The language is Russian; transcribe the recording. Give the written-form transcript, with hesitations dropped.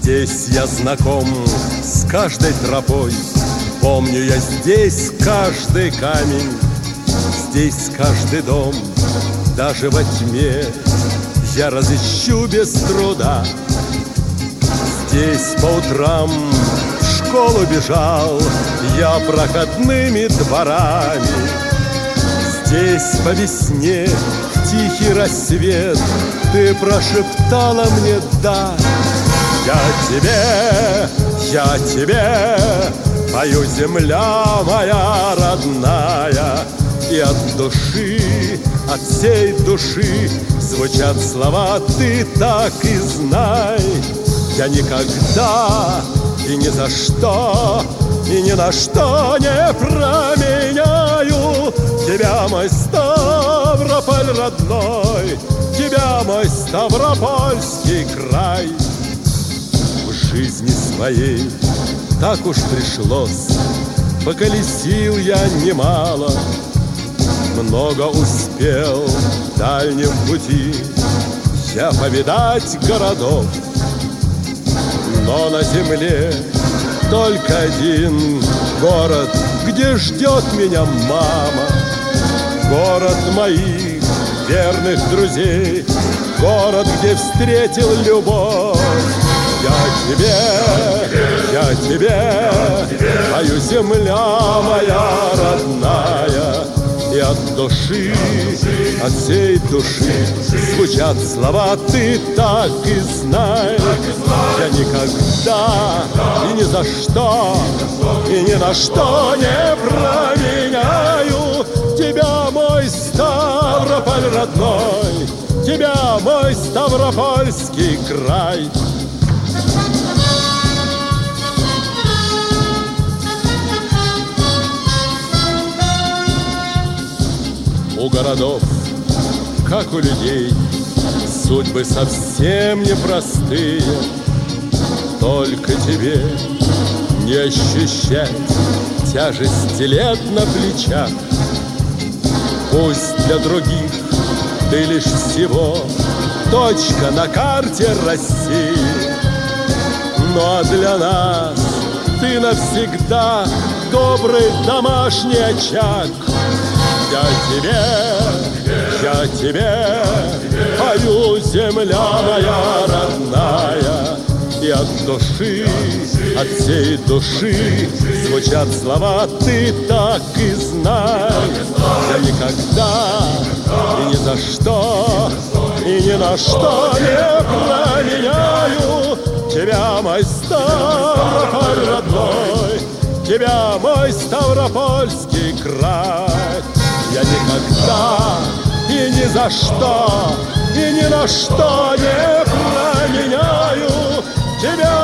Здесь я знаком с каждой тропой, помню я здесь каждый камень, здесь каждый дом, даже во тьме я разыщу без труда. Здесь по утрам в школу бежал я проходными дворами. Здесь по весне в тихий рассвет ты прошептала мне «да». Я тебе пою, земля моя родная, и от души, от всей души звучат слова «ты так и знай». Я никогда и ни за что, и ни на что не променяю тебя, мой Ставрополь родной, тебя, мой Ставропольский край. В жизни своей так уж пришлось, поколесил я немало, много успел в дальнем пути я повидать городов. Но на земле только один город, где ждет меня мама. Город моих верных друзей, город, где встретил любовь. Я тебе пою, земля моя родная, и от души, от всей души звучат слова «ты так и знай». Я никогда и ни за что, и ни на что не променяю тебя, мой Ставрополь родной, тебя, мой Ставропольский край. У городов, как у людей, судьбы совсем непростые. Только тебе не ощущать тяжести лет на плечах. Пусть для других ты лишь всего точка на карте России, но для нас ты навсегда добрый домашний очаг. Я тебе пою, земля моя родная, и от души, от всей души звучат слова «ты так и знай». Я никогда и ни за что, и ни на что не променяю тебя, мой Ставрополь родной, тебя, мой Ставропольский край. Я никогда и ни за что, и ни на что не променяю тебя,